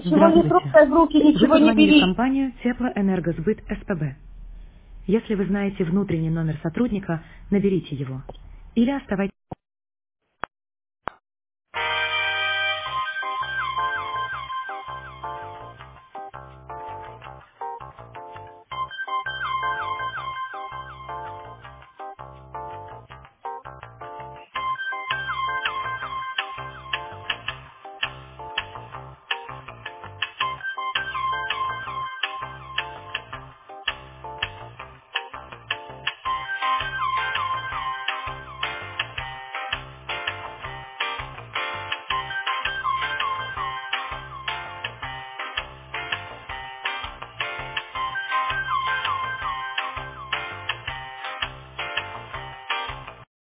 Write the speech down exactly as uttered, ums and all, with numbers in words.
Ничего не Здравствуйте. трогай в руки, Вы ничего не позвонили в бери. компанию Теплоэнергосбыт СПБ. Если вы знаете внутренний номер сотрудника, наберите его. Или оставайтесь